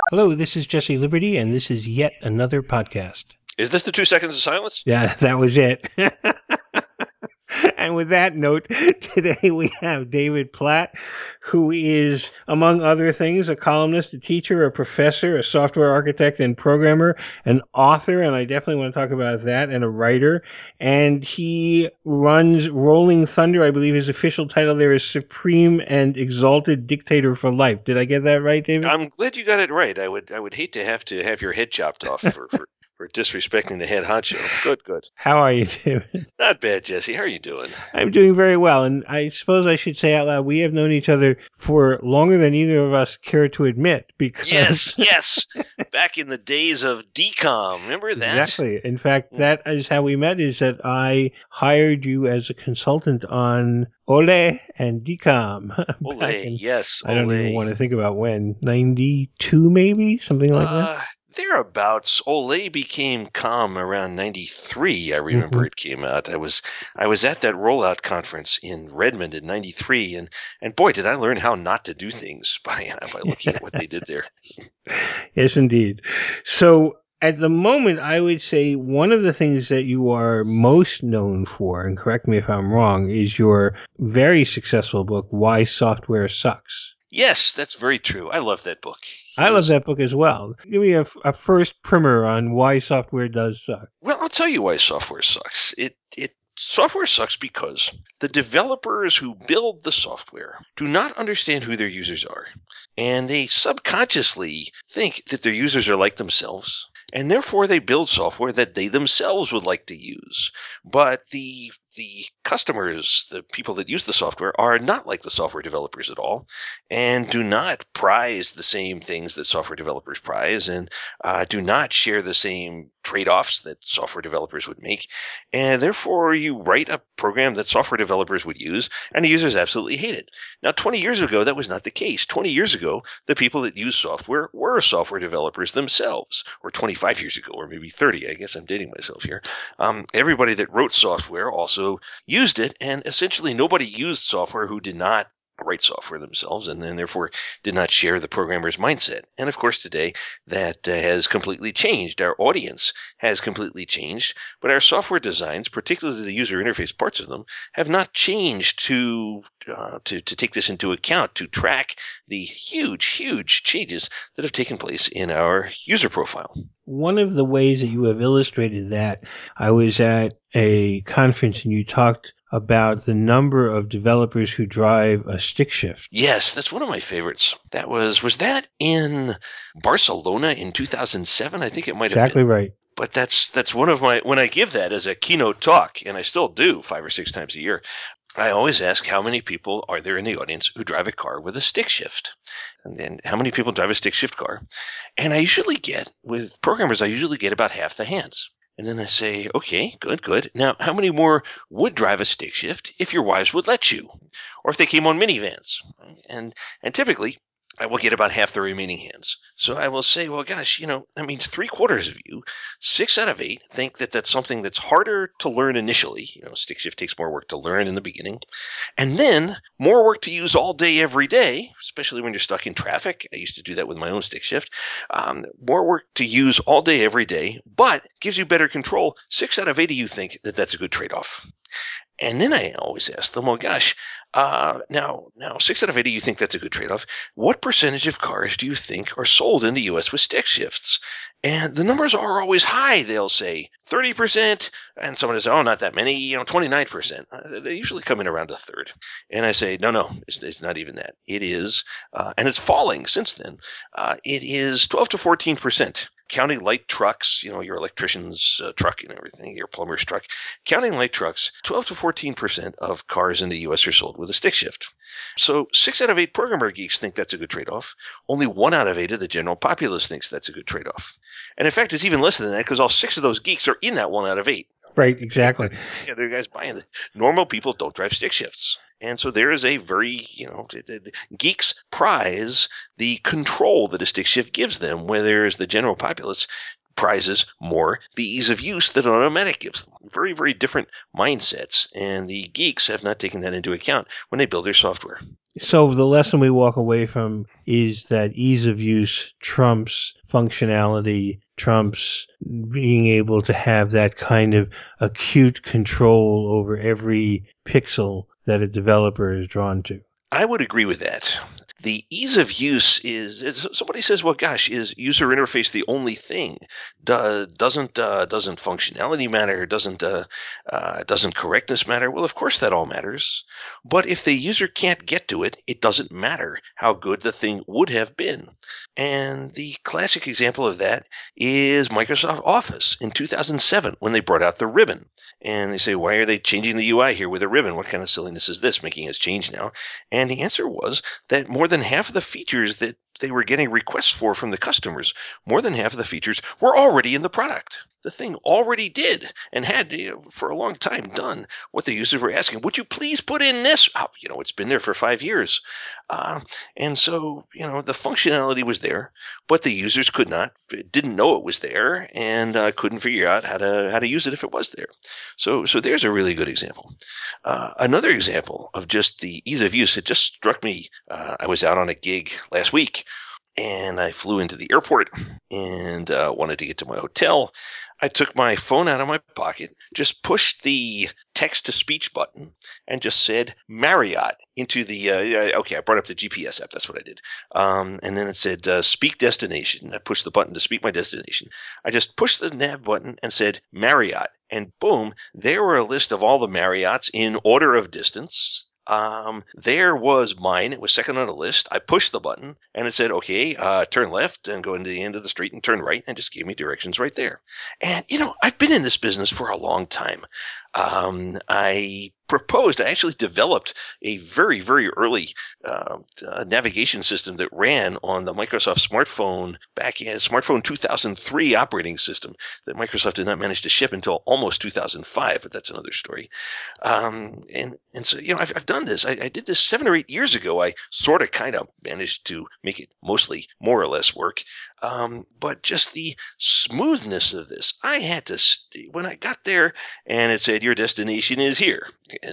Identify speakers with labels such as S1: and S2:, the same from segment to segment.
S1: Hello, this is Jesse Liberty, and this is yet another podcast.
S2: Is this the 2 seconds of silence?
S1: Yeah, that was it. And with that note, today we have David Platt, who is, among other things, a columnist, a teacher, a professor, a software architect and programmer, an author, and I definitely want to talk about that, and a writer. And he runs Rolling Thunder. I believe his official title there is Supreme and Exalted Dictator for Life. Did I get that right, David?
S2: I'm glad you got it right. I would hate to have your head chopped off for disrespecting the head honcho. Good.
S1: How are you, David?
S2: Not bad, Jesse. How are you doing?
S1: I'm doing very well, and I suppose I should say out loud, we have known each other for longer than either of us care to admit, because
S2: Yes. Back in the days of DCOM, remember that?
S1: exactly. In fact, that is how we met, is that I hired you as a consultant on Ole and DCOM back
S2: Olay,
S1: in,
S2: yes,
S1: I don't even
S2: Olay.
S1: want to think about when, 92 maybe, something like that.
S2: Thereabouts. Olay became calm around 93. I remember
S1: Hmm.
S2: it came out. I was at that rollout conference in Redmond in 93, and boy, did I learn how not to do things by looking at what they did there.
S1: Yes, indeed. So at the moment, I would say one of the things that you are most known for, and correct me if I'm wrong, is your very successful book, Why Software Sucks.
S2: Yes, that's very true. I love that book.
S1: I
S2: It
S1: love
S2: was
S1: that book as well. Give me a first primer on why software does suck.
S2: Well, I'll tell you why software sucks. It software sucks because the developers who build the software do not understand who their users are, and they subconsciously think that their users are like themselves, and therefore they build software that they themselves would like to use. But the customers, the people that use the software, are not like the software developers at all, and do not prize the same things that software developers prize, and do not share the same trade-offs that software developers would make, and therefore you write a program that software developers would use, and the users absolutely hate it. Now, 20 years ago, that was not the case. 20 years ago, the people that used software were software developers themselves, or 25 years ago, or maybe 30. I guess I'm dating myself here. Everybody that wrote software also used it, and essentially nobody used software who did not write software themselves, and then therefore did not share the programmer's mindset. And of course, today that has completely changed. Our audience has completely changed, but our software designs, particularly the user interface parts of them, have not changed to take this into account, to track the huge changes that have taken place in our user profile.
S1: One of the ways that you have illustrated that, I was at a conference and you talked about the number of developers who drive a stick shift.
S2: Yes, that's one of my favorites. That was that in Barcelona in 2007? I think it might have been.
S1: Exactly right.
S2: But that's one of my, when I give that as a keynote talk, and I still do 5 or 6 times a year, I always ask how many people are there in the audience who drive a car with a stick shift, and then how many people drive a stick shift car. And I usually get, with programmers, I usually get about half the hands. And then I say, okay, good. Now, how many more would drive a stick shift if your wives would let you, or if they came on minivans? And typically, I will get about half the remaining hands. So I will say, well, gosh, that means 3/4 of you, 6 out of 8, think that that's something that's harder to learn initially. Stick shift takes more work to learn in the beginning, and then more work to use all day, every day, especially when you're stuck in traffic. I used to do that with my own stick shift. More work to use all day, every day, but gives you better control. 6 out of 8 of you think that that's a good trade-off. And then I always ask them, well, gosh, now 6 out of 8 of you think that's a good trade-off. What percentage of cars do you think are sold in the U.S. with stick shifts? And the numbers are always high. They'll say 30%, and someone will say, oh, not that many, 29%. They usually come in around a third. And I say, no, it's not even that. It is, and it's falling since then. It is 12 to 14%. Counting light trucks, your electrician's truck and everything, your plumber's truck. Counting light trucks, 12 to 14% of cars in the U.S. are sold with a stick shift. So 6 out of 8 programmer geeks think that's a good trade-off. Only 1 out of 8 of the general populace thinks that's a good trade-off. And in fact, it's even less than that, because all 6 of those geeks are in that 1 out of 8.
S1: Right, exactly.
S2: Yeah, they're guys buying it. Normal people don't drive stick shifts. And so there is a very, geeks prize the control that a stick shift gives them, whereas the general populace prizes more the ease of use that automatic gives them. Very, very different mindsets, and the geeks have not taken that into account when they build their software.
S1: So the lesson we walk away from is that ease of use trumps functionality, trumps being able to have that kind of acute control over every pixel that a developer is drawn to.
S2: I would agree with that. The ease of use is somebody says, well, gosh, is user interface the only thing? Doesn't functionality matter? Doesn't correctness matter? Well, of course that all matters. But if the user can't get to it, it doesn't matter how good the thing would have been. And the classic example of that is Microsoft Office in 2007 when they brought out the ribbon. And they say, why are they changing the UI here with a ribbon? What kind of silliness is this, making us change now? And the answer was that more than half of the features that they were getting requests for from the customers, more than half of the features were already in the product. The thing already did and had, for a long time, done what the users were asking. Would you please put in this? Oh, it's been there for 5 years. And so, the functionality was there, but the users didn't know it was there, and couldn't figure out how to use it if it was there. So there's a really good example. Another example of just the ease of use, it just struck me. I was out on a gig last week, and I flew into the airport and wanted to get to my hotel. I took my phone out of my pocket, just pushed the text-to-speech button, and just said Marriott into the, I brought up the GPS app. That's what I did. And then it said speak destination. I pushed the button to speak my destination. I just pushed the nav button and said Marriott. And boom, there were a list of all the Marriotts in order of distance. There was mine. It was second on the list. I pushed the button and it said, okay, turn left and go into the end of the street and turn right, and just gave me directions right there. And, I've been in this business for a long time. I actually developed a very, very early navigation system that ran on the Microsoft smartphone back in smartphone 2003 operating system that Microsoft did not manage to ship until almost 2005, but that's another story. And so, I've done this. I did this 7 or 8 years ago. I sort of kind of managed to make it mostly more or less work. But just the smoothness of this, I had to, when I got there and it said, your destination is here.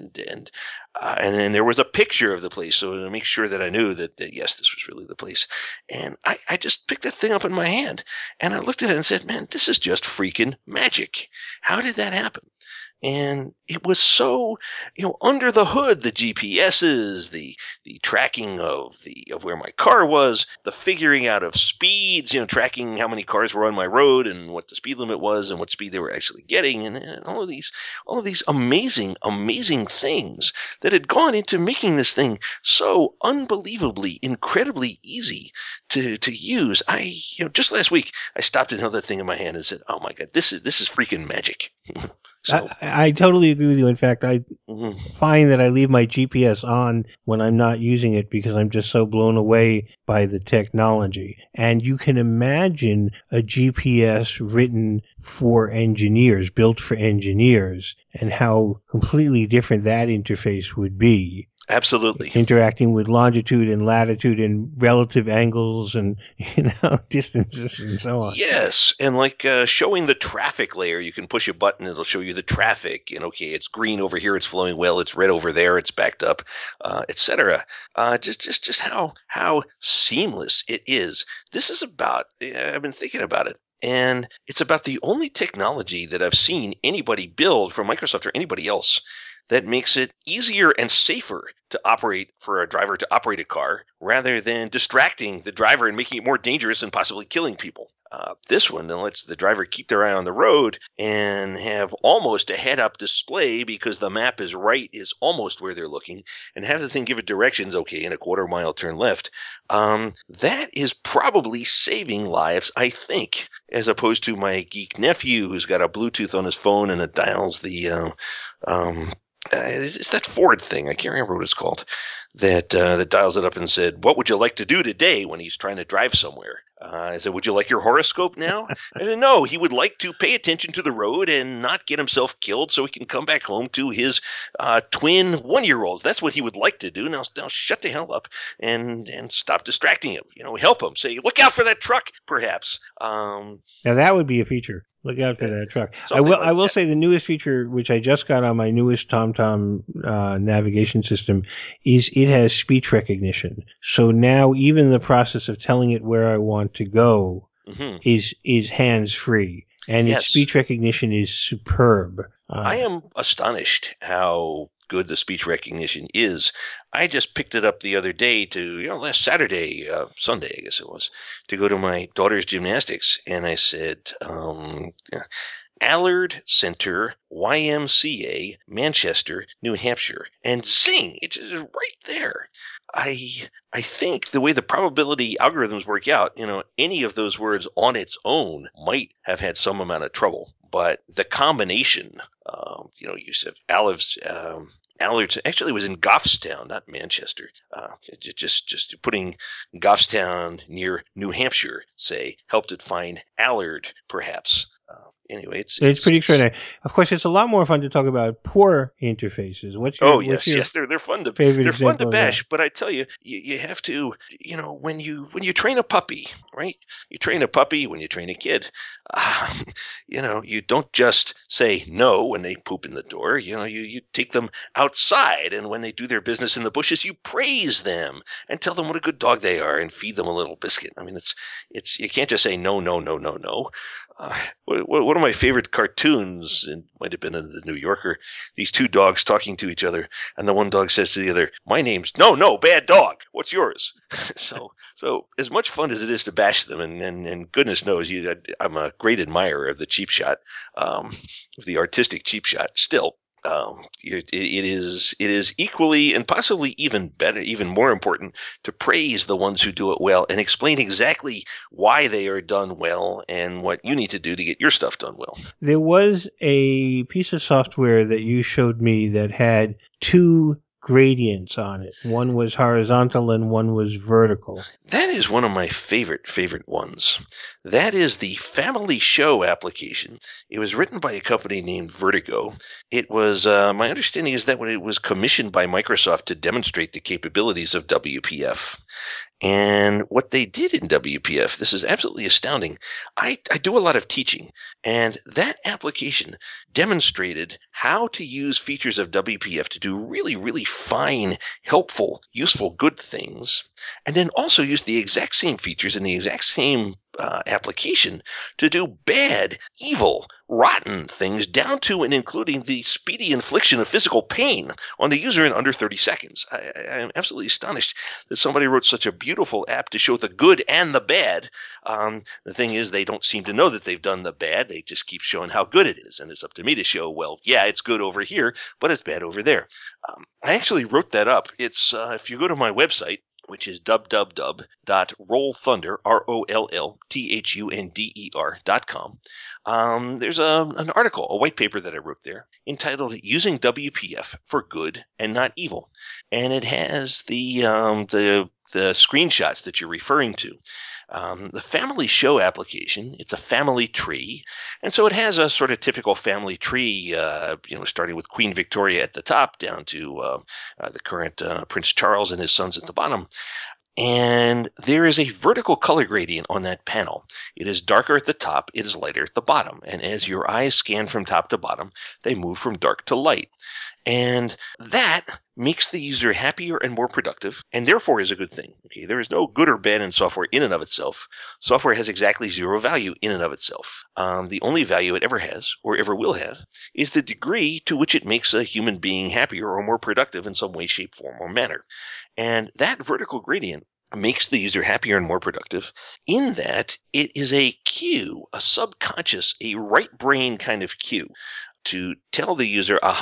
S2: And then there was a picture of the place. So to make sure that I knew that yes, this was really the place. And I just picked that thing up in my hand and I looked at it and said, man, this is just freaking magic. How did that happen? And it was so, under the hood, the GPSs, the tracking of where my car was, the figuring out of speeds, tracking how many cars were on my road and what the speed limit was and what speed they were actually getting, and all of these amazing, amazing things that had gone into making this thing so unbelievably, incredibly easy to use. Just last week, I stopped and held that thing in my hand and said, "Oh my God, this is freaking magic." So
S1: I totally agree with you. In fact, I
S2: mhm.
S1: find that I leave my GPS on when I'm not using it because I'm just so blown away by the technology. And you can imagine a GPS written for engineers, built for engineers, and how completely different that interface would be.
S2: Absolutely.
S1: Interacting with longitude and latitude and relative angles and distances and so on.
S2: Yes, and like showing the traffic layer, you can push a button, it'll show you the traffic, and okay, it's green over here, it's flowing well, it's red over there, it's backed up, etc. Just how seamless it is. This is about. I've been thinking about it, and it's about the only technology that I've seen anybody build from Microsoft or anybody else that makes it easier and safer to operate for a driver to operate a car rather than distracting the driver and making it more dangerous and possibly killing people. This one then lets the driver keep their eye on the road and have almost a head-up display because the map is almost where they're looking, and have the thing give it directions. Okay, in a quarter mile, turn left. That is probably saving lives, I think, as opposed to my geek nephew who's got a Bluetooth on his phone and it dials the It's that Ford thing. I can't remember what it's called. That dials it up and said, "What would you like to do today?" When he's trying to drive somewhere. I said, "Would you like your horoscope now?" And said, no, he would like to pay attention to the road and not get himself killed, so he can come back home to his twin 1-year-olds. That's what he would like to do. Now shut the hell up and stop distracting him. Help him. Say, look out for that truck, perhaps.
S1: Now that would be a feature. Look out for that truck. I
S2: Something
S1: will.
S2: like
S1: I will
S2: that.
S1: say the newest feature, which I just got on my newest TomTom navigation system, is it has speech recognition. So now even the process of telling it where I want to go
S2: Mm-hmm.
S1: is hands free, and its
S2: Yes.
S1: speech recognition is superb.
S2: I am astonished how good the speech recognition is. I just picked it up the other day last Saturday, Sunday, I guess it was, to go to my daughter's gymnastics. And I said, Allard Center, YMCA, Manchester, New Hampshire. And zing, it's just right there. I think the way the probability algorithms work out, any of those words on its own might have had some amount of trouble, but the combination, use of Allards actually was in Goffstown, not Manchester. Just putting Goffstown near New Hampshire, say, helped it find Allard, perhaps. Anyway,
S1: It's pretty
S2: it's.
S1: extraordinary. Of course, it's a lot more fun to talk about poor interfaces.
S2: Oh
S1: What's
S2: yes,
S1: your
S2: yes, they're fun to
S1: favorite
S2: they're fun to
S1: example of that?
S2: bash, but I tell you, you have to, when you train a puppy, right? You train a puppy when you train a kid. Uh, you don't just say no when they poop in the door. You take them outside, and when they do their business in the bushes, you praise them and tell them what a good dog they are, and feed them a little biscuit. I mean, it's you can't just say no, no, no, no, no. Uh, one of my favorite cartoons, it might have been in the New Yorker, these two dogs talking to each other, and the one dog says to the other, "My name's no, bad dog. What's yours?" so as much fun as it is to bash them, and goodness knows, I'm a great admirer of the cheap shot, of the artistic cheap shot. Still, it is equally and possibly even better, even more important, to praise the ones who do it well and explain exactly why they are done well and what you need to do to get your stuff done well.
S1: There was a piece of software that you showed me that had two gradients on it. One was horizontal and one was vertical.
S2: That is one of my favorite ones. That is the Family Show application. It was written by a company named Vertigo. It was my understanding is that when it was commissioned by Microsoft to demonstrate the capabilities of WPF. And what they did in WPF, this is absolutely astounding. I do a lot of teaching, and that application demonstrated how to use features of WPF to do really, really fine, helpful, useful, good things, and then also use the exact same features in the exact same application to do bad, evil, rotten things down to and including the speedy infliction of physical pain on the user in under 30 seconds. I'm absolutely astonished that somebody wrote such a beautiful app to show the good and the bad. The thing is, they don't seem to know that they've done the bad. They just keep showing how good it is. And it's up to me to show, well, yeah, it's good over here, but it's bad over there. I actually wrote that up. It's if you go to my website, which is www.rollthunder, ROLLTHUNDER.com. There's an article, a white paper that I wrote there entitled Using WPF for Good and Not Evil. And it has the screenshots that you're referring to. The Family Show application, it's a family tree. And so it has a sort of typical family tree, starting with Queen Victoria at the top down to the current Prince Charles and his sons at the bottom. And there is a vertical color gradient on that panel. It is darker at the top, it is lighter at the bottom. And as your eyes scan from top to bottom, they move from dark to light. And that makes the user happier and more productive, and therefore is a good thing. Okay, there is no good or bad in software in and of itself. Software has exactly zero value in and of itself. The only value it ever has, or ever will have, is the degree to which it makes a human being happier or more productive in some way, shape, form, or manner. And that vertical gradient makes the user happier and more productive in that it is a cue, a subconscious, a right brain kind of cue to tell the user, aha,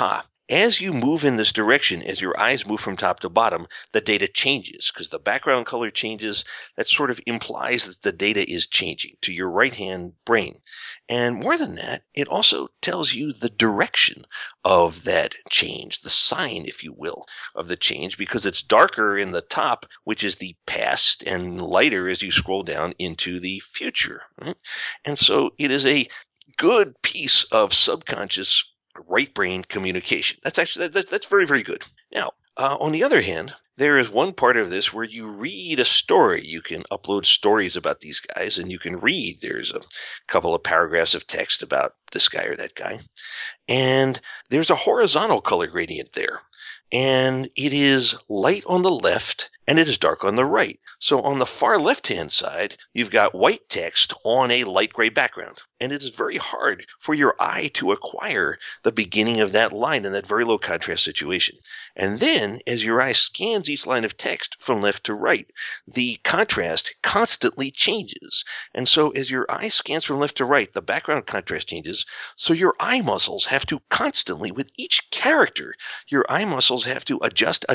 S2: As you move in this direction, as your eyes move from top to bottom, the data changes because the background color changes. That sort of implies that the data is changing to your right-hand brain. And more than that, it also tells you the direction of that change, the sign, if you will, of the change, because it's darker in the top, which is the past, and lighter as you scroll down into the future. Right? And so it is a good piece of subconscious right brain communication. That's very, very good. Now, on the other hand, there is one part of this where you read a story. You can upload stories about these guys, and you can read. There's a couple of paragraphs of text about this guy or that guy, and there's a horizontal color gradient there, and it is light on the left and it is dark on the right. So on the far left-hand side, you've got white text on a light gray background, and it is very hard for your eye to acquire the beginning of that line in that very low contrast situation. And then as your eye scans each line of text from left to right, the contrast constantly changes. And so as your eye scans from left to right, the background contrast changes. So your eye muscles have to constantly, with each character, your eye muscles have to adjust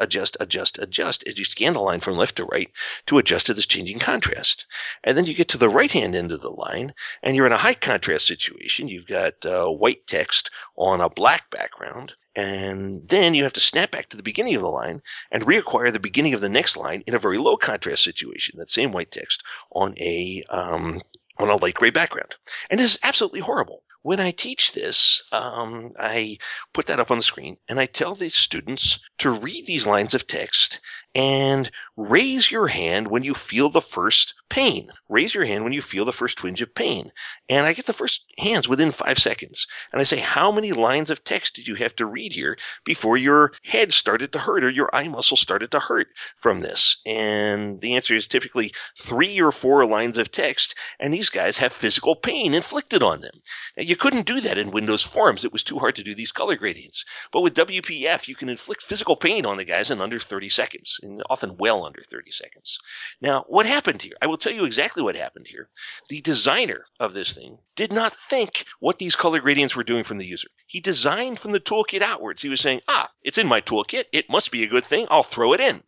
S2: as you scan the line from left to right to adjust to this changing contrast. And then you get to the right-hand end of the line, and you're in a high contrast situation. You've got white text on a black background, and then you have to snap back to the beginning of the line and reacquire the beginning of the next line in a very low contrast situation, that same white text on a light gray background. And this is absolutely horrible. When I teach this, I put that up on the screen, and I tell the students to read these lines of text and raise your hand when you feel the first pain. Raise your hand when you feel the first twinge of pain. And I get the first hands within 5 seconds. And I say, how many lines of text did you have to read here before your head started to hurt or your eye muscle started to hurt from this? And the answer is typically 3 or 4 lines of text, and these guys have physical pain inflicted on them. Now, you couldn't do that in Windows Forms. It was too hard to do these color gradients. But with WPF, you can inflict physical pain on the guys in under 30 seconds, and often well under 30 seconds. Now, what happened here? I will tell you exactly what happened here. The designer of this thing did not think what these color gradients were doing from the user. He designed from the toolkit outwards. He was saying, it's in my toolkit. It must be a good thing. I'll throw it in.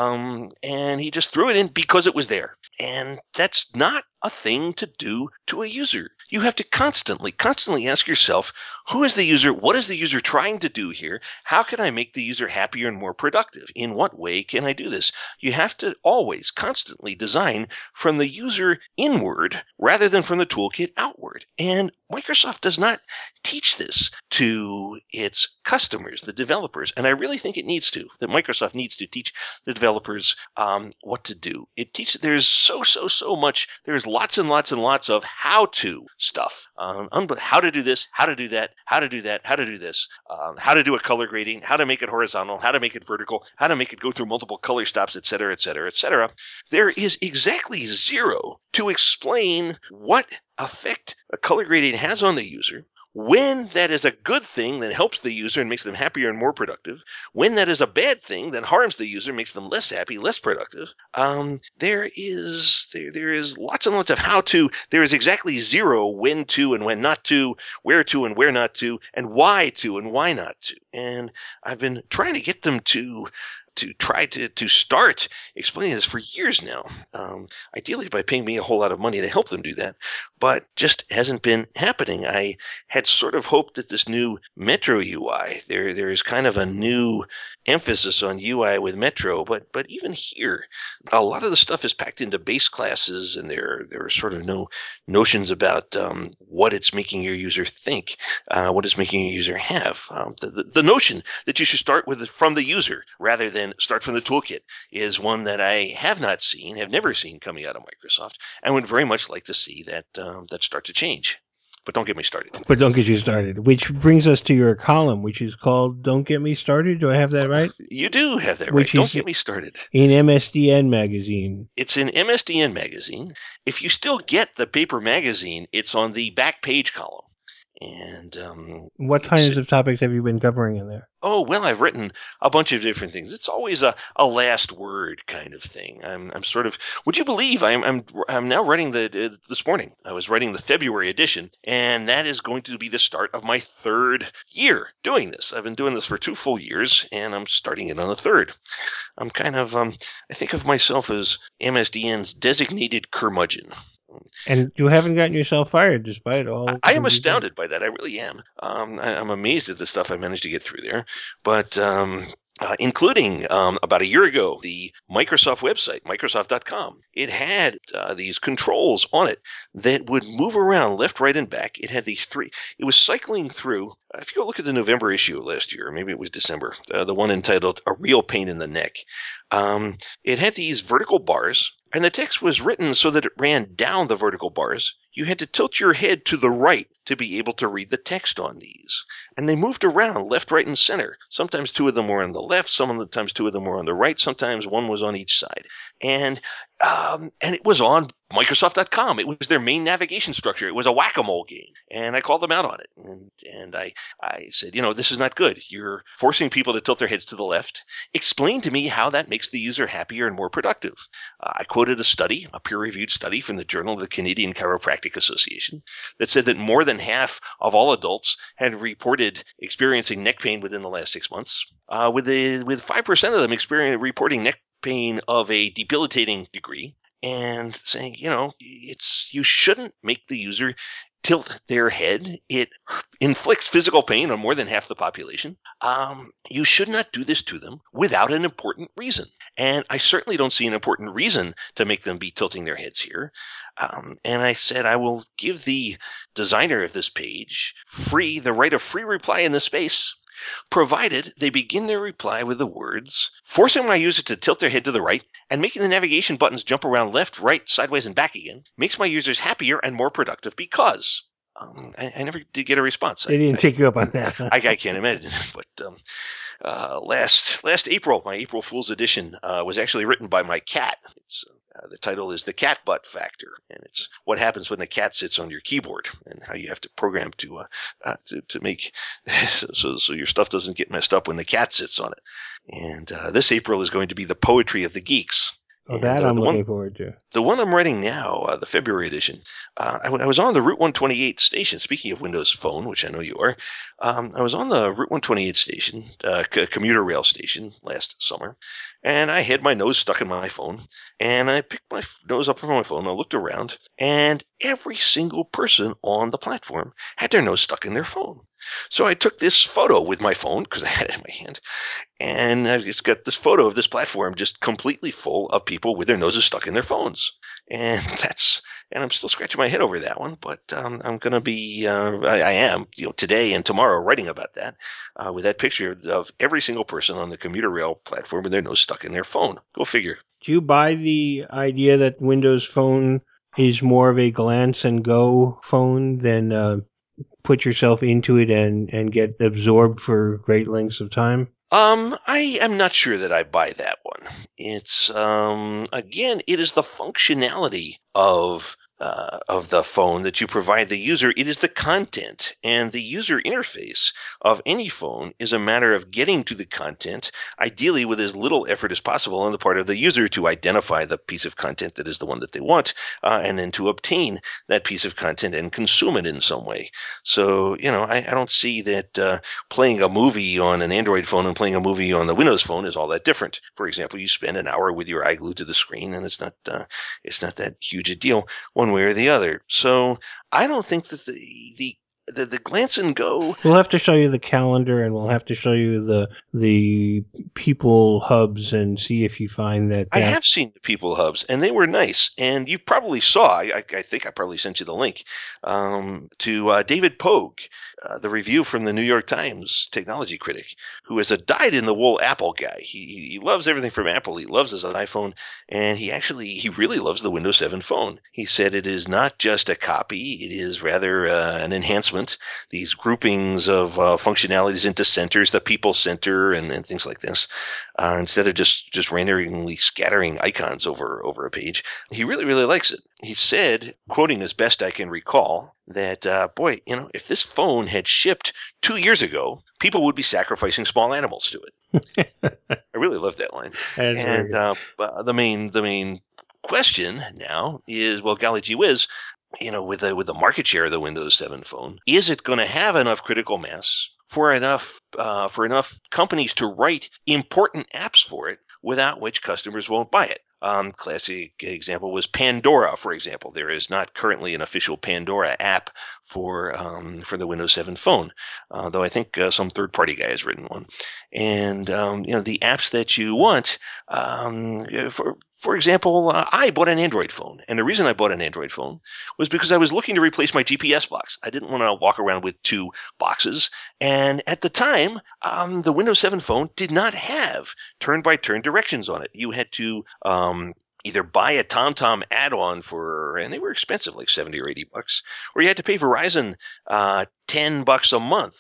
S2: And he just threw it in because it was there. And that's not a thing to do to a user. You have to constantly ask yourself, who is the user? What is the user trying to do here? How can I make the user happier and more productive? In what way can I do this? You have to always constantly design from the user inward rather than from the toolkit outward. And Microsoft does not teach this to its customers, the developers. And I really think it needs to, that Microsoft needs to teach the developers what to do. It teaches, there's so much, there's lots and lots of how-to stuff. How to do this, how to do that, how to do that, how to do this, how to do a color grading, how to make it horizontal, how to make it vertical, how to make it go through multiple color stops, etc., etc., etc. There is exactly zero to explain what effect a color gradient has on the user, when that is a good thing that helps the user and makes them happier and more productive, when that is a bad thing that harms the user, makes them less happy, less productive. There is lots and lots of how to. There is exactly zero when to and when not to, where to and where not to, and why to and why not to. And I've been trying to get them to try to start explaining this for years now, ideally by paying me a whole lot of money to help them do that, but just hasn't been happening. I had sort of hoped that this new Metro UI, there is kind of a new emphasis on UI with Metro, but even here, a lot of the stuff is packed into base classes, and there are sort of no notions about what it's making your user think, what it's making your user have. The notion that you should start with from the user rather than start from the toolkit is one that I have not seen, have never seen coming out of Microsoft, and would very much like to see that start to change. But don't get me started.
S1: But don't get you started. Which brings us to your column, which is called "Don't Get Me Started." Do I have that right?
S2: You do have that right.
S1: Which
S2: Don't
S1: is
S2: get me started.
S1: in MSDN magazine.
S2: It's in MSDN magazine. If you still get the paper magazine, it's on the back page column. And
S1: What
S2: it's
S1: kinds of topics have you been covering in there?
S2: Oh, well, I've written a bunch of different things. It's always a last word kind of thing. I'm sort of. Would you believe I'm now writing this morning. I was writing the February edition, and that is going to be the start of my third year doing this. I've been doing this for 2 full years, and I'm starting it on the third. I'm kind of I think of myself as MSDN's designated curmudgeon.
S1: And you haven't gotten yourself fired despite all
S2: I am
S1: that you've done.
S2: astounded by that. I really am. I'm amazed at the stuff I managed to get through there. But including about a year ago, the Microsoft website, Microsoft.com, it had these controls on it that would move around left, right, and back. It had these three. It was cycling through. If you go look at the November issue last year, maybe it was December, the one entitled "A Real Pain in the Neck," it had these vertical bars, and the text was written so that it ran down the vertical bars. You had to tilt your head to the right to be able to read the text on these. And they moved around left, right, and center. Sometimes two of them were on the left, sometimes two of them were on the right, sometimes one was on each side. And it was on Microsoft.com. It was their main navigation structure. It was a whack-a-mole game. And I called them out on it. And I said, this is not good. You're forcing people to tilt their heads to the left. Explain to me how that makes the user happier and more productive. I quoted a study, a peer-reviewed study from the Journal of the Canadian Chiropractic Association that said that more than half of all adults had reported experiencing neck pain within the last 6 months, with 5% of them reporting neck pain of a debilitating degree, and saying, you shouldn't make the user tilt their head. It inflicts physical pain on more than half the population. You should not do this to them without an important reason. And I certainly don't see an important reason to make them be tilting their heads here. And I said, I will give the designer of this page the right of free reply in this space, provided they begin their reply with the words, forcing my user to tilt their head to the right and making the navigation buttons jump around left, right, sideways, and back again makes my users happier and more productive because. I never did get a response.
S1: They didn't take you up on that.
S2: I can't imagine. But last April, my April Fool's edition was actually written by my cat. The title is "The Cat Butt Factor," and it's what happens when the cat sits on your keyboard and how you have to program to make so your stuff doesn't get messed up when the cat sits on it. And this April is going to be the poetry of the geeks.
S1: Oh,
S2: And
S1: that I'm looking forward to.
S2: The one I'm writing now, the February edition, I was on the Route 128 station. Speaking of Windows Phone, which I know you are, I was on the Route 128 station, commuter rail station last summer, and I had my nose stuck in my phone, and I picked my nose up from my phone, and I looked around, and every single person on the platform had their nose stuck in their phone. So I took this photo with my phone, because I had it in my hand, and it's got this photo of this platform just completely full of people with their noses stuck in their phones. And I'm still scratching my head over that one, but I'm going to be, I am, today and tomorrow writing about that with that picture of every single person on the commuter rail platform with their nose stuck in their phone. Go figure.
S1: Do you buy the idea that Windows Phone is more of a glance and go phone than put yourself into it and get absorbed for great lengths of time?
S2: I am not sure that I buy that one. It's again, it is the functionality of the phone that you provide the user. It is the content, and the user interface of any phone is a matter of getting to the content, ideally with as little effort as possible on the part of the user to identify the piece of content that is the one that they want, and then to obtain that piece of content and consume it in some way. So, I don't see that playing a movie on an Android phone and playing a movie on the Windows phone is all that different. For example, you spend an hour with your eye glued to the screen, and it's not that huge a deal one way or the other. So I don't think that the glance and go.
S1: We'll have to show you the calendar, and we'll have to show you the people hubs and see if you find that
S2: I have seen the People Hubs, and they were nice. And you probably saw, I think I probably sent you the link to David Pogue, the review from the New York Times technology critic, who is a dyed-in-the-wool Apple guy. He loves everything from Apple. He loves his iPhone, and he really loves the Windows 7 phone. He said it is not just a copy; it is rather an enhancement announcement, these groupings of functionalities into centers, the people center and things like this, instead of just randomly scattering icons over a page. He really, really likes it. He said, quoting as best I can recall, that, boy, if this phone had shipped 2 years ago, people would be sacrificing small animals to it. I really love that line. And the main question now is, well, golly gee whiz, with the market share of the Windows 7 phone, is it going to have enough critical mass for enough companies to write important apps for it, without which customers won't buy it? Classic example was Pandora, for example. There is not currently an official Pandora app for the Windows 7 phone, though I think some third-party guy has written one. And the apps that you want, for example, I bought an Android phone, and the reason I bought an Android phone was because I was looking to replace my GPS box. I didn't want to walk around with 2 boxes, and at the time, the Windows 7 phone did not have turn-by-turn directions on it. You had to either buy a TomTom add-on and they were expensive, like $70 or $80, or you had to pay Verizon $10 a month,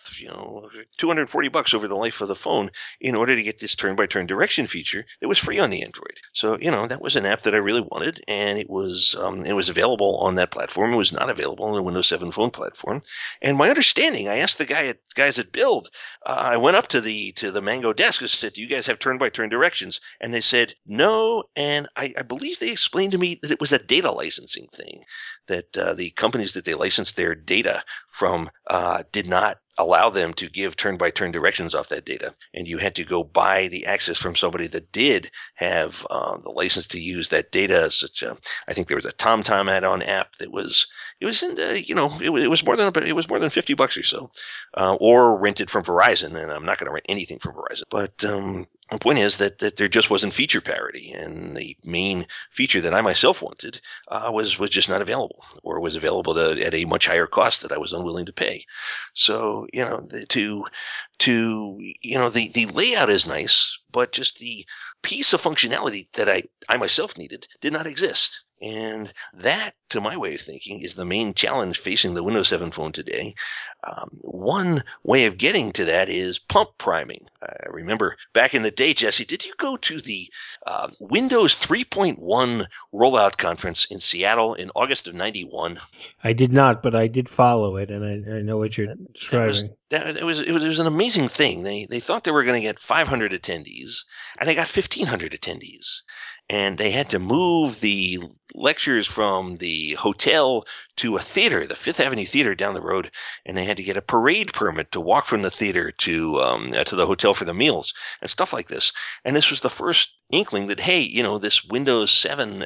S2: $240 over the life of the phone, in order to get this turn-by-turn direction feature that was free on the Android. So that was an app that I really wanted, and it was available on that platform. It was not available on the Windows 7 phone platform. And my understanding, I asked the guys at Build. I went up to the Mango desk and said, "Do you guys have turn-by-turn directions?" And they said no. And I believe they explained to me that it was a data licensing thing, that the companies that they licensed their data from did not allow them to give turn-by-turn directions off that data, and you had to go buy the access from somebody that did have the license to use that data. I think there was a TomTom add-on app that was it was more than $50 or so, or rented from Verizon, and I'm not going to rent anything from Verizon. But the point is that there just wasn't feature parity, and the main feature that I myself wanted was just not available, or was available at a much higher cost that I was unwilling to pay. So the layout is nice, but just the piece of functionality that I myself needed did not exist. And that, to my way of thinking, is the main challenge facing the Windows 7 phone today. One way of getting to that is pump priming. I remember back in the day, Jesse, did you go to the Windows 3.1 rollout conference in Seattle in August of '91?
S1: I did not, but I did follow it, and I know what you're describing.
S2: It was an amazing thing. They thought they were going to get 500 attendees, and they got 1,500 attendees. And they had to move the lectures from the hotel to a theater, the Fifth Avenue Theater down the road, and they had to get a parade permit to walk from the theater to the hotel for the meals and stuff like this. And this was the first inkling that, hey, this Windows 7,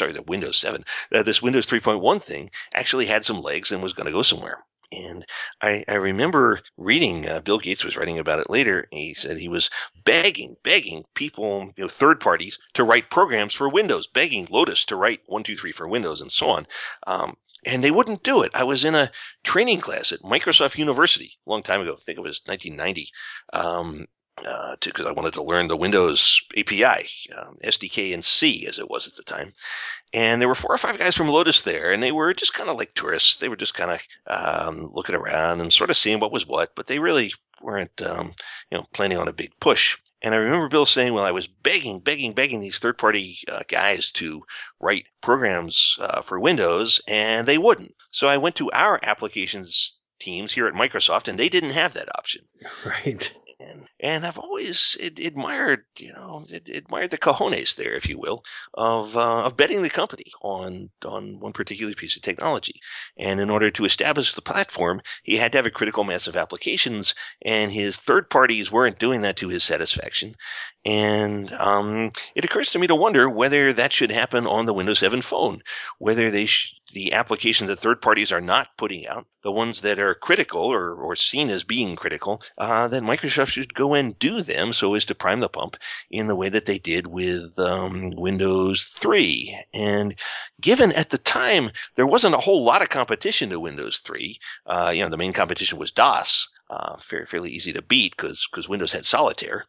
S2: this Windows 3.1 thing actually had some legs and was going to go somewhere. And I remember reading, Bill Gates was writing about it later. He said he was begging people, third parties, to write programs for Windows, begging Lotus to write 123 for Windows and so on. And they wouldn't do it. I was in a training class at Microsoft University a long time ago. I think it was 1990. Because I wanted to learn the Windows API, SDK and C as it was at the time. And there were 4 or 5 guys from Lotus there, and they were just kind of like tourists. They were just kind of looking around and sort of seeing what was what, but they really weren't, planning on a big push. And I remember Bill saying, well, I was begging these third-party guys to write programs for Windows, and they wouldn't. So I went to our applications teams here at Microsoft, and they didn't have that option.
S1: Right.
S2: And I've always admired, admired the cojones there, if you will, of betting the company on one particular piece of technology. And in order to establish the platform, he had to have a critical mass of applications, and his third parties weren't doing that to his satisfaction. And it occurs to me to wonder whether that should happen on the Windows 7 phone, whether the applications that third parties are not putting out, the ones that are critical or seen as being critical, that Microsoft should go and do them so as to prime the pump in the way that they did with Windows 3. And given at the time there wasn't a whole lot of competition to Windows 3, the main competition was DOS, fairly easy to beat because Windows had Solitaire.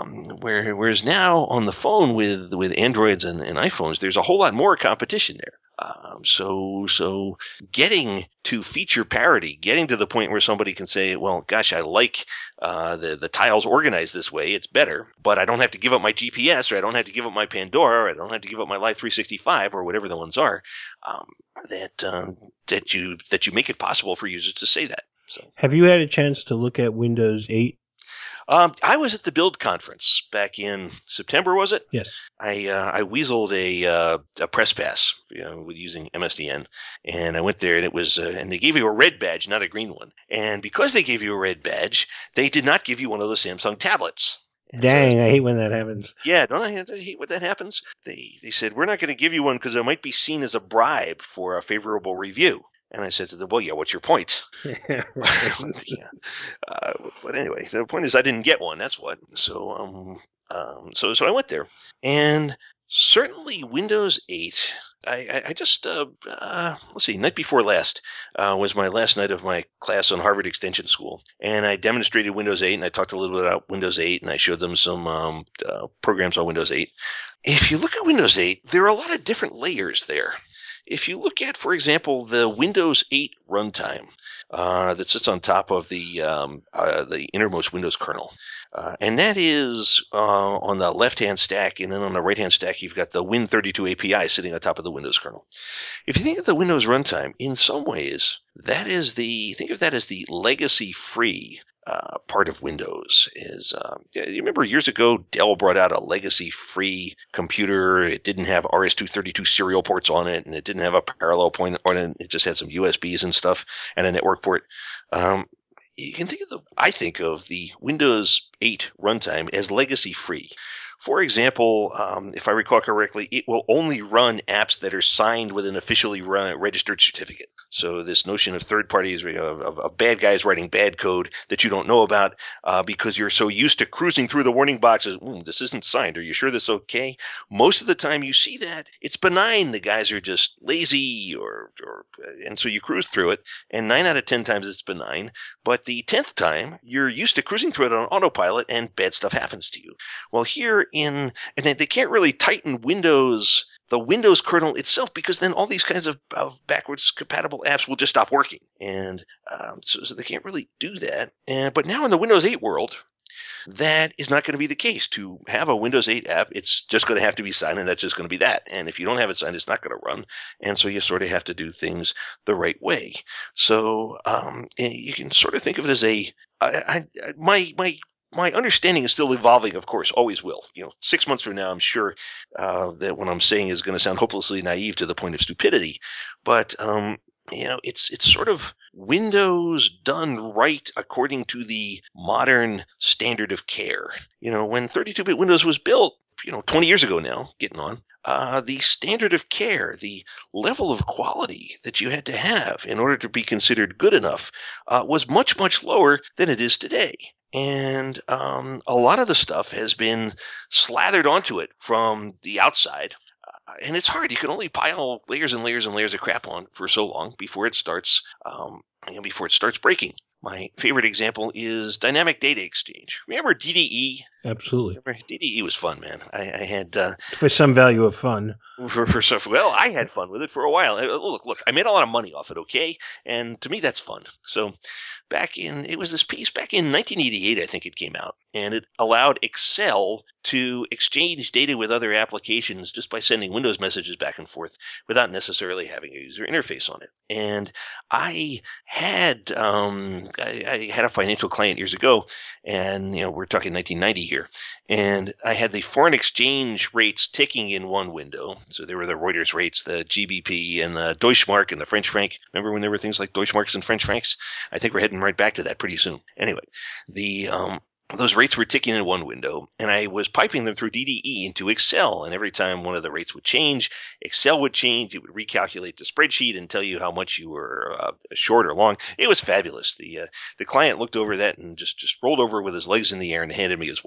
S2: Whereas now on the phone with Androids and iPhones, there's a whole lot more competition there. So getting to feature parity, getting to the point where somebody can say, well, gosh, I like the tiles organized this way. It's better, but I don't have to give up my GPS, or I don't have to give up my Pandora, or I don't have to give up my Live 365, or whatever the ones are. Um, that you make it possible for users to say that. So,
S1: Have you had a chance to look at Windows 8?
S2: I was at the Build conference back in September, was it?
S1: Yes.
S2: I weaseled a press pass, with using MSDN, and I went there, and it was and they gave you a red badge, not a green one. And because they gave you a red badge, they did not give you one of the Samsung tablets. And so,
S1: Dang, I hate when that happens.
S2: yeah, don't I hate when that happens? They said, we're not going to give you one because it might be seen as a bribe for a favorable review. And I said to them, well, yeah, what's your point?
S1: Right.
S2: Yeah. But anyway, the point is I didn't get one. That's what. So I went there, and certainly Windows 8. I just let's see. Night before last was my last night of my class on Harvard Extension School, and I demonstrated Windows 8, and I talked a little bit about Windows 8, and I showed them some programs on Windows 8. If you look at Windows 8, there are a lot of different layers there. If you look at, for example, the Windows 8 runtime that sits on top of the innermost Windows kernel, and that is on the left-hand stack, and then on the right-hand stack, you've got the Win32 API sitting on top of the Windows kernel. If you think of the Windows runtime, in some ways, think of that as the legacy-free part of Windows. You remember years ago, Dell brought out a legacy-free computer. It didn't have RS-232 serial ports on it, and it didn't have a parallel point on it. It just had some USBs and stuff and a network port. Um, you can I think of the Windows 8 runtime as legacy free. For example, if I recall correctly, it will only run apps that are signed with an officially registered certificate. So this notion of third parties, of bad guys writing bad code that you don't know about because you're so used to cruising through the warning boxes, this isn't signed. Are you sure this is okay? Most of the time you see that, it's benign. The guys are just lazy, and so you cruise through it. And 9 out of 10 times it's benign. But the 10th time, you're used to cruising through it on autopilot, and bad stuff happens to you. Well, and they can't really tighten the Windows kernel itself, because then all these kinds of backwards compatible apps will just stop working. And so they can't really do that. But now in the Windows 8 world, that is not going to be the case. To have a Windows 8 app, it's just going to have to be signed, and that's just going to be that. And if you don't have it signed, it's not going to run. And so you sort of have to do things the right way. So you can sort of think of it as my understanding is still evolving, of course, always will. 6 months from now, I'm sure that what I'm saying is going to sound hopelessly naive to the point of stupidity. But it's sort of Windows done right according to the modern standard of care. When 32-bit Windows was built, 20 years ago now, getting on, the standard of care, the level of quality that you had to have in order to be considered good enough, was much, much lower than it is today. And a lot of the stuff has been slathered onto it from the outside, and it's hard. You can only pile layers and layers and layers of crap on for so long before it starts breaking. My favorite example is dynamic data exchange. Remember DDE?
S1: Absolutely.
S2: DDE was fun, man. I had
S1: For some value of fun.
S2: for stuff. Well, I had fun with it for a while. Look, I made a lot of money off it. Okay, and to me that's fun. So it was this piece back in 1988, I think it came out, and it allowed Excel to exchange data with other applications just by sending Windows messages back and forth without necessarily having a user interface on it. And I had I had a financial client years ago, and we're talking 1990 here, and I had the foreign exchange rates ticking in one window. So there were the Reuters rates, the GBP, and the Deutschmark, and the French franc. Remember when there were things like Deutschmarks and French francs? I think we're heading right back to that pretty soon. Anyway, the those rates were ticking in one window, and I was piping them through DDE into Excel. And every time one of the rates would change, Excel would change. It would recalculate the spreadsheet and tell you how much you were short or long. It was fabulous. The client looked over that and just rolled over with his legs in the air and handed me his wallet.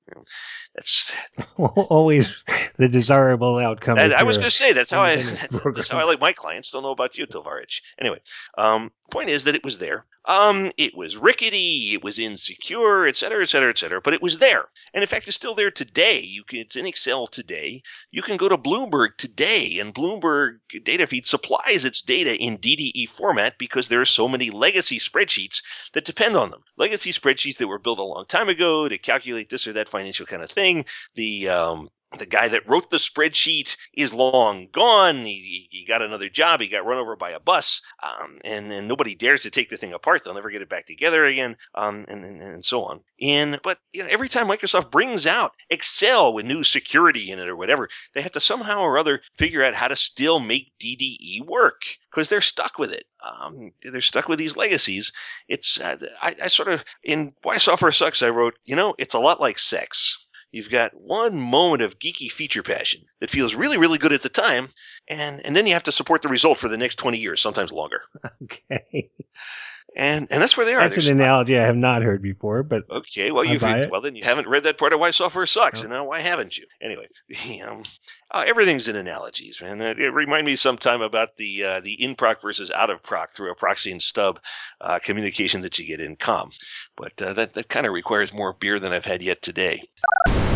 S2: That's
S1: Always the desirable outcome.
S2: that,
S1: If
S2: I was
S1: you're
S2: going to say that's how
S1: independent
S2: that's how
S1: program.
S2: I like my clients. Don't know about you, Tovarich. Anyway, point is that it was there. It was rickety, it was insecure, et cetera, et cetera, et cetera. But it was there, and in fact, it's still there today. It's in Excel today. You can go to Bloomberg today, and Bloomberg Data Feed supplies its data in DDE format because there are so many legacy spreadsheets that depend on them. Legacy spreadsheets that were built a long time ago to calculate this or that financial kind of thing. The guy that wrote the spreadsheet is long gone. He got another job. He got run over by a bus, and nobody dares to take the thing apart. They'll never get it back together again, and so on. But every time Microsoft brings out Excel with new security in it or whatever, they have to somehow or other figure out how to still make DDE work because they're stuck with it. They're stuck with these legacies. It's I sort of in Why Software Sucks. I wrote, it's a lot like sex. You've got one moment of geeky feature passion that feels really, really good at the time, and then you have to support the result for the next 20 years, sometimes longer.
S1: Okay.
S2: And that's where they are.
S1: That's
S2: They're
S1: an
S2: stuck.
S1: analogy I have not heard before, but
S2: Okay, well
S1: I buy it.
S2: then you haven't read that part of Why Software Sucks,
S1: No.
S2: and now why haven't you? Anyway, everything's in analogies, man. It reminded me sometime about the in proc versus out of proc through a proxy and stub communication that you get in COM, but that kind of requires more beer than I've had yet today.